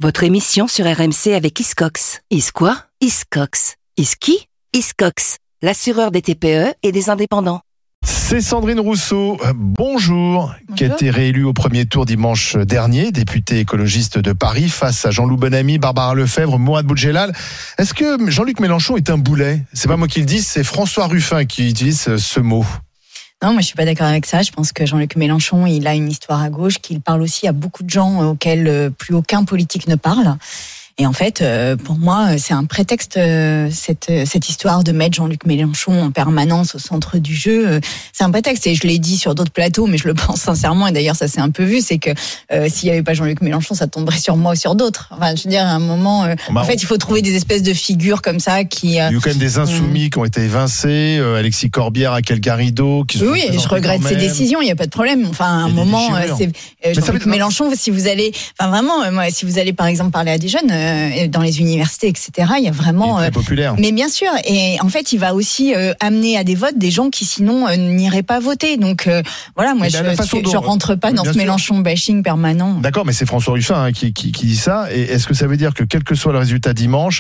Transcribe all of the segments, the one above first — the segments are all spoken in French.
Votre émission sur RMC avec Hiscox. Quoi? Hiscox. Qui? Hiscox, l'assureur des TPE et des indépendants. C'est Sandrine Rousseau, bonjour, qui a été réélue au premier tour dimanche dernier, députée écologiste de Paris, face à Jean-Loup Bonamy, Barbara Lefebvre, Mourad Boudjelal. Est-ce que Jean-Luc Mélenchon est un boulet? C'est pas moi qui le dis, c'est François Ruffin qui utilise ce mot. Non, moi je suis pas d'accord avec ça. Je pense que Jean-Luc Mélenchon, il a une histoire à gauche, qu'il parle aussi à beaucoup de gens auxquels plus aucun politique ne parle. Et en fait, pour moi, c'est un prétexte, cette histoire de mettre Jean-Luc Mélenchon en permanence au centre du jeu. C'est un prétexte, et je l'ai dit sur d'autres plateaux, mais je le pense sincèrement, et d'ailleurs ça s'est un peu vu, c'est que s'il n'y avait pas Jean-Luc Mélenchon, ça tomberait sur moi ou sur d'autres. Enfin, je veux dire, à un moment, en fait, il faut trouver des espèces de figures comme ça qui... il y a eu quand même des insoumis qui ont été évincés, Alexis Corbière, Raquel Garrido... qui Oui, et je regrette ces décisions, il n'y a pas de problème. Enfin, à un moment, Jean-Luc Mélenchon, si vous allez... Enfin, vraiment, moi, si vous allez, par exemple, parler à des jeunes... dans les universités, etc. Il y a vraiment... Il est très populaire. Mais bien sûr. Et en fait, il va aussi amener à des votes des gens qui, sinon, n'iraient pas voter. Donc, voilà, moi, je rentre pas dans ce Mélenchon bashing permanent. D'accord, mais c'est François Ruffin qui dit ça. Et est-ce que ça veut dire que, quel que soit le résultat dimanche,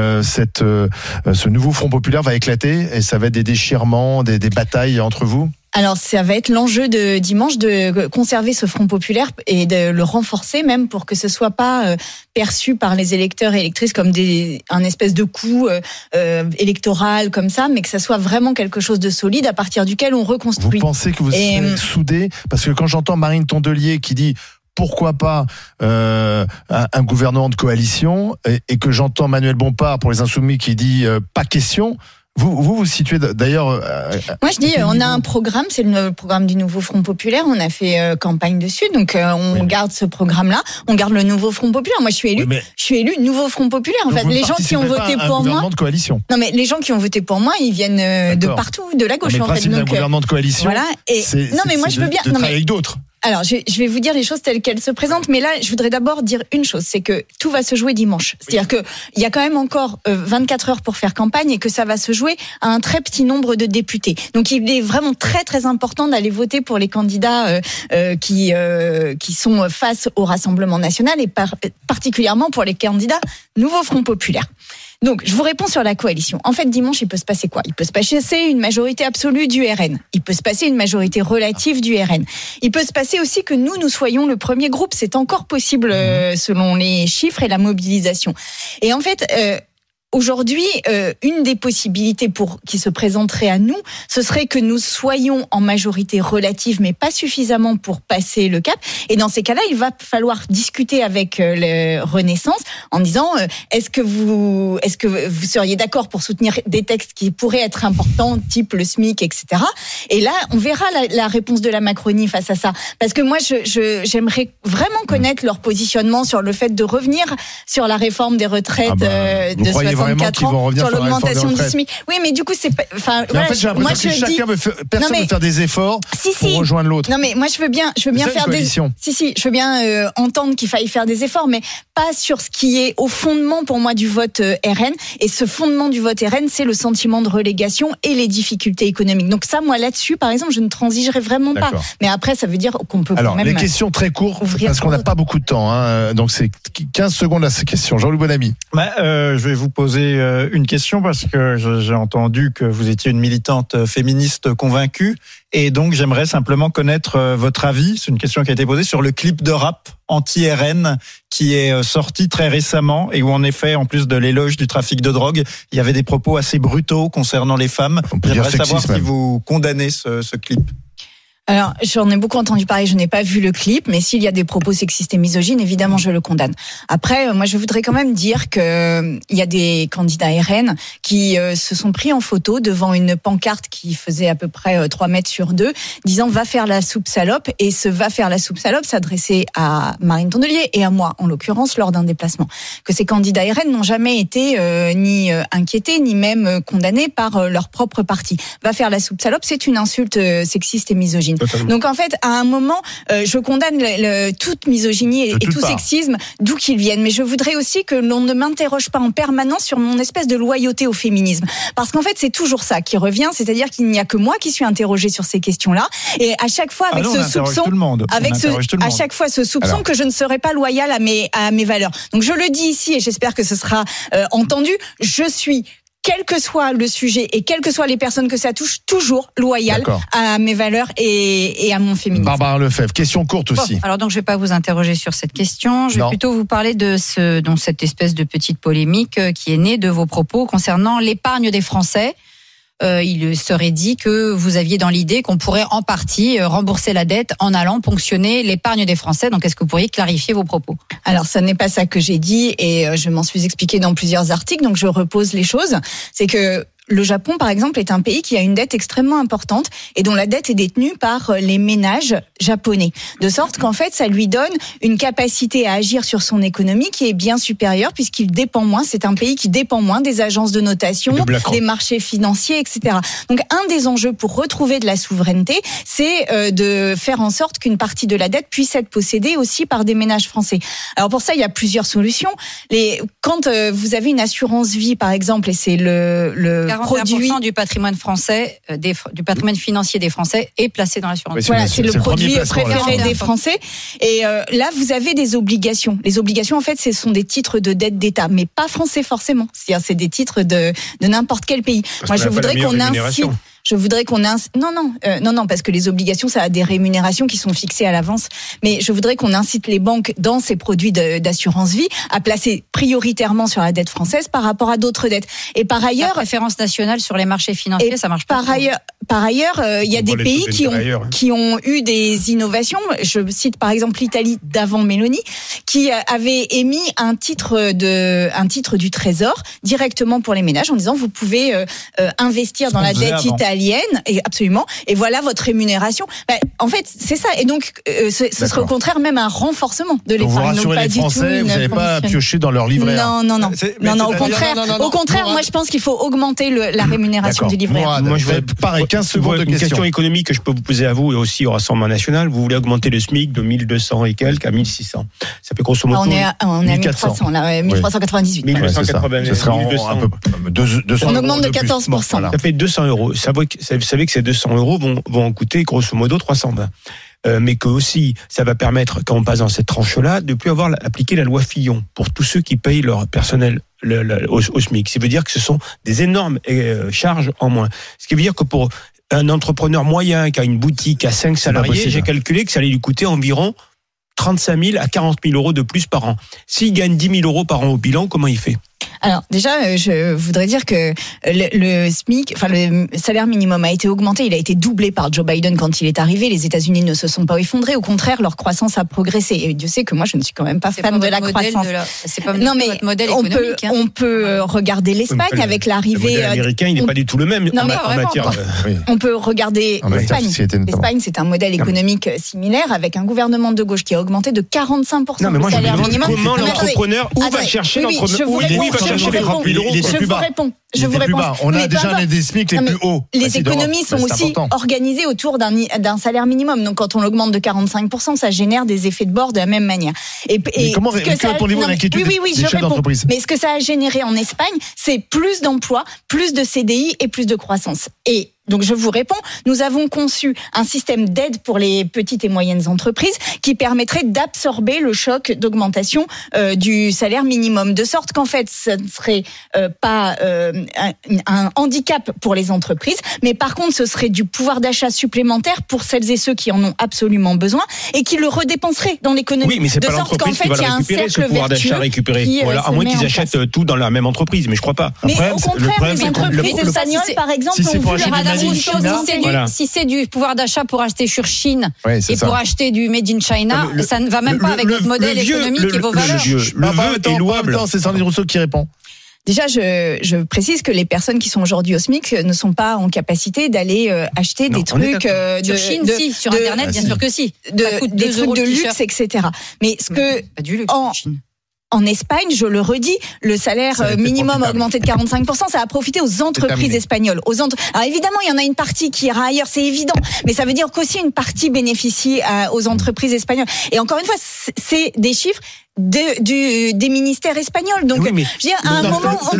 ce nouveau Front populaire va éclater et ça va être des déchirements, des batailles entre vous ? Alors, ça va être l'enjeu de dimanche de conserver ce Front populaire et de le renforcer même pour que ce soit pas perçu par les électeurs et électrices comme un espèce de coup électoral comme ça, mais que ça soit vraiment quelque chose de solide à partir duquel on reconstruit. Vous pensez que vous serez soudés? Parce que quand j'entends Marine Tondelier qui dit pourquoi pas un gouvernement de coalition et que j'entends Manuel Bompard pour les Insoumis qui dit pas question. Vous situez d'ailleurs... Moi je dis, on a un programme, c'est le programme du nouveau Front populaire, on a fait campagne dessus, donc on garde ce programme-là, on garde le nouveau Front populaire. Moi je suis élu nouveau Front populaire. En fait, les gens qui ont voté pour moi... de coalition. Non mais les gens qui ont voté pour moi, ils viennent de partout, de la gauche. Mais le principe d'un gouvernement de coalition, voilà, je veux bien... de travailler avec d'autres. Alors, je vais vous dire les choses telles qu'elles se présentent, mais là, je voudrais d'abord dire une chose, c'est que tout va se jouer dimanche. C'est-à-dire que il y a quand même encore 24 heures pour faire campagne et que ça va se jouer à un très petit nombre de députés. Donc, il est vraiment très très important d'aller voter pour les candidats qui sont face au Rassemblement national et particulièrement pour les candidats Nouveau Front populaire. Donc, je vous réponds sur la coalition. En fait, dimanche, il peut se passer quoi? Il peut se passer une majorité absolue du RN. Il peut se passer une majorité relative du RN. Il peut se passer aussi que nous soyons le premier groupe. C'est encore possible selon les chiffres et la mobilisation. Et en fait... aujourd'hui, une des possibilités qui se présenterait à nous, ce serait que nous soyons en majorité relative, mais pas suffisamment pour passer le cap. Et dans ces cas-là, il va falloir discuter avec le Renaissance en disant est-ce que vous seriez d'accord pour soutenir des textes qui pourraient être importants, type le SMIC, etc. Et là, on verra la réponse de la Macronie face à ça. Parce que moi, j'aimerais vraiment connaître leur positionnement sur le fait de revenir sur la réforme des retraites de 64 ans, sur l'augmentation du SMIC. Oui, mais du coup, c'est pas... Enfin, voilà, en fait, j'ai l'impression que personne ne veut faire des efforts pour rejoindre l'autre. Non, mais moi, je veux bien faire des... je veux bien entendre qu'il faille faire des efforts, mais pas sur ce qui est au fondement, pour moi, du vote RN. Et ce fondement du vote RN, c'est le sentiment de relégation et les difficultés économiques. Donc ça, moi, là-dessus, par exemple, je ne transigerai vraiment pas. Mais après, ça veut dire qu'on peut quand même... les questions très courtes, parce qu'on n'a pas beaucoup de temps. Donc, c'est 15 secondes à ces questions. Jean-Loup Bonamy. Je vais vous poser une question parce que j'ai entendu que vous étiez une militante féministe convaincue et donc j'aimerais simplement connaître votre avis. C'est une question qui a été posée sur le clip de rap anti-RN qui est sorti très récemment et où en effet, en plus de l'éloge du trafic de drogue, il y avait des propos assez brutaux concernant les femmes. J'aimerais savoir si vous condamnez ce clip. Alors, j'en ai beaucoup entendu parler, je n'ai pas vu le clip, mais s'il y a des propos sexistes et misogynes, évidemment, je le condamne. Après, moi, je voudrais quand même dire que il y a des candidats RN qui se sont pris en photo devant une pancarte qui faisait à peu près 3 mètres sur 2, disant « va faire la soupe salope », et ce « va faire la soupe salope » s'adressait à Marine Tondelier et à moi, en l'occurrence, lors d'un déplacement. Que ces candidats RN n'ont jamais été ni inquiétés, ni même condamnés par leur propre parti. « Va faire la soupe salope », c'est une insulte sexiste et misogyne. Totalement. Donc en fait, à un moment, je condamne toute misogynie et tout sexisme, d'où qu'ils viennent. Mais je voudrais aussi que l'on ne m'interroge pas en permanence sur mon espèce de loyauté au féminisme. Parce qu'en fait, c'est toujours ça qui revient, c'est-à-dire qu'il n'y a que moi qui suis interrogée sur ces questions-là. Et à chaque fois, avec ce soupçon, à chaque fois ce soupçon que je ne serai pas loyale à mes valeurs. Donc je le dis ici et j'espère que ce sera entendu. Je suis, quel que soit le sujet et quelles que soient les personnes que ça touche, toujours loyale à mes valeurs et à mon féminisme. Barbara Lefebvre, question courte aussi. Alors donc je vais pas vous interroger sur cette question, je vais plutôt vous parler de cette espèce de petite polémique qui est née de vos propos concernant l'épargne des Français. Il serait dit que vous aviez dans l'idée qu'on pourrait en partie rembourser la dette en allant ponctionner l'épargne des Français. Donc, est-ce que vous pourriez clarifier vos propos ? Alors, ça n'est pas ça que j'ai dit et je m'en suis expliqué dans plusieurs articles. Donc, je repose les choses. C'est que le Japon, par exemple, est un pays qui a une dette extrêmement importante et dont la dette est détenue par les ménages japonais. De sorte qu'en fait, ça lui donne une capacité à agir sur son économie qui est bien supérieure puisqu'il dépend moins. C'est un pays qui dépend moins des agences de notation, des marchés financiers, etc. Donc, un des enjeux pour retrouver de la souveraineté, c'est de faire en sorte qu'une partie de la dette puisse être possédée aussi par des ménages français. Alors, pour ça, il y a plusieurs solutions. Quand vous avez une assurance vie, par exemple, et c'est le 41% du patrimoine français, du patrimoine financier des Français est placé dans l'assurance. Voilà, c'est le produit préféré des Français. Et là, vous avez des obligations. Les obligations, en fait, ce sont des titres de dette d'État, mais pas français forcément. C'est-à-dire, c'est des titres de n'importe quel pays. Moi, je voudrais qu'on incite. Non, parce que les obligations, ça a des rémunérations qui sont fixées à l'avance. Mais je voudrais qu'on incite les banques dans ces produits d'assurance vie à placer prioritairement sur la dette française par rapport à d'autres dettes. Et par ailleurs, la préférence nationale sur les marchés financiers, ça marche pas. Par ailleurs, il y a des pays qui ont eu des innovations. Je cite par exemple l'Italie d'avant Meloni, qui avait émis un titre du Trésor directement pour les ménages en disant vous pouvez investir dans la dette italienne. Et absolument. Et voilà votre rémunération. En fait, c'est ça. Et donc, ce serait au contraire même un renforcement de l'épargne. Vous rassurez les Français, vous n'avez pas pioché dans leur livret A. Non. Au contraire, moi, je pense qu'il faut augmenter la rémunération du livret A. Moi, je voudrais pareil, 15 secondes de question. Une question économique que je peux vous poser à vous et aussi au Rassemblement national. Vous voulez augmenter le SMIC de 1200 et quelques à 1600. Ça fait grosso modo. On est à 1300, là, 1398. 1280. Ce serait un peu 200. On augmente de 14%. Ça fait 200 €. Vous savez que ces 200 € vont en coûter grosso modo 320. Mais que aussi, ça va permettre, quand on passe dans cette tranche-là, de plus avoir appliqué la loi Fillon pour tous ceux qui payent leur personnel au SMIC. Ça veut dire que ce sont des énormes charges en moins. Ce qui veut dire que pour un entrepreneur moyen qui a une boutique à 5 salariés, j'ai calculé que ça allait lui coûter environ 35 000 à 40 000 € de plus par an. S'il gagne 10 000 € par an au bilan, comment il fait ? Alors déjà, je voudrais dire que le SMIC, enfin le salaire minimum a été augmenté, il a été doublé par Joe Biden quand il est arrivé. Les États-Unis ne se sont pas effondrés, au contraire, leur croissance a progressé. Et Dieu sait que moi, je ne suis quand même pas fan de la croissance. C'est pas votre modèle économique. On peut regarder l'Espagne avec l'arrivée. Le modèle américain, il n'est pas du tout le même en matière. On peut regarder l'Espagne. L'Espagne, c'est un modèle économique similaire avec un gouvernement de gauche qui a augmenté de 45% le salaire minimum. Comment l'entrepreneur va chercher Je vous réponds. On a déjà les SMIC les plus hauts. Les économies sont aussi organisées autour d'un salaire minimum. Donc, quand on l'augmente de 45%, ça génère des effets de bord de la même manière. Mais comment répondez-vous à l'inquiétude des chefs d'entreprise ? Mais ce que ça a généré en Espagne, c'est plus d'emplois, plus de CDI et plus de croissance. Et donc, je vous réponds, nous avons conçu un système d'aide pour les petites et moyennes entreprises qui permettrait d'absorber le choc d'augmentation du salaire minimum, de sorte qu'en fait, ça ne serait pas un handicap pour les entreprises, mais par contre, ce serait du pouvoir d'achat supplémentaire pour celles et ceux qui en ont absolument besoin et qui le redépenseraient dans l'économie. Oui, mais c'est pas l'entreprise qui va le récupérer, ce pouvoir d'achat récupéré. Voilà, à moins qu'ils achètent tout dans la même entreprise, mais je crois pas. Mais au contraire, les entreprises espagnoles, par exemple, ont vu leur si c'est du pouvoir d'achat pour acheter sur Chine et pour acheter du Made in China, ça ne va même pas avec votre modèle économique et vos valeurs. Le vœu est louable. C'est Sandrine Rousseau qui répond. Déjà, je précise que les personnes qui sont aujourd'hui au SMIC ne sont pas en capacité d'aller acheter des trucs sur Chine, sur Internet, bien sûr que si. Des trucs de luxe, etc. Mais ce que pas du luxe en Chine. En Espagne, je le redis, le salaire minimum a augmenté de 45%. Ça a profité aux entreprises espagnoles. Alors évidemment, il y en a une partie qui ira ailleurs, c'est évident. Mais ça veut dire qu'aussi une partie bénéficie aux entreprises espagnoles. Et encore une fois, c'est des chiffres des ministères espagnols. Donc, je veux dire, à un moment, on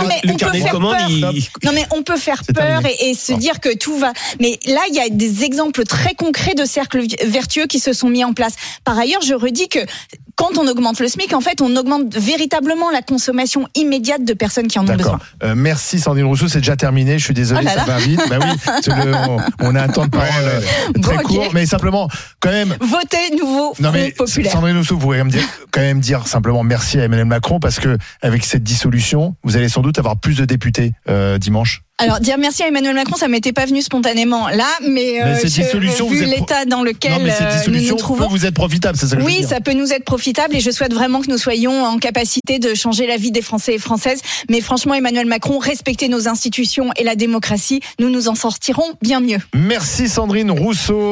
peut faire peur et se dire que tout va. Mais là, il y a des exemples très concrets de cercles vertueux qui se sont mis en place. Par ailleurs, je redis que quand on augmente le SMIC, en fait, on augmente véritablement la consommation immédiate de personnes qui en ont besoin. Merci Sandrine Rousseau, c'est déjà terminé. Je suis désolé, ça va vite. Bah oui, on a un temps de parole très court, mais simplement, quand même. Votez nouveau Front Populaire. Sandrine Rousseau, vous pourriez quand même dire simplement merci à Emmanuel Macron parce que avec cette dissolution, vous allez sans doute avoir plus de députés dimanche. Alors, dire merci à Emmanuel Macron, ça m'était pas venu spontanément là, mais cette dissolution, vu l'état dans lequel nous nous trouvons, peut vous être profitable, c'est ça que je veux dire. Oui, ça peut nous être profitable et je souhaite vraiment que nous soyons en capacité de changer la vie des Français et Françaises. Mais franchement, Emmanuel Macron, respectez nos institutions et la démocratie, nous nous en sortirons bien mieux. Merci Sandrine Rousseau.